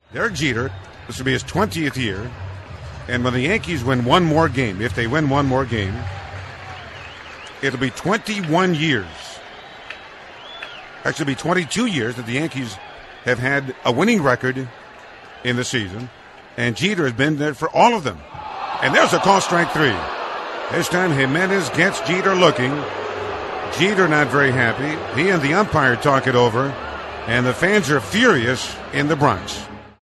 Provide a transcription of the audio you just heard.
Derek Jeter, this will be his 20th year. And when the Yankees win one more game, if they win one more game, it'll be 21 years. Actually, it'll be 22 years that the Yankees have had a winning record in the season. And Jeter has been there for all of them. And there's a call, strike three. This time Jimenez gets Jeter looking. Jeter not very happy. He and the umpire talk it over. And the fans are furious in the Bronx.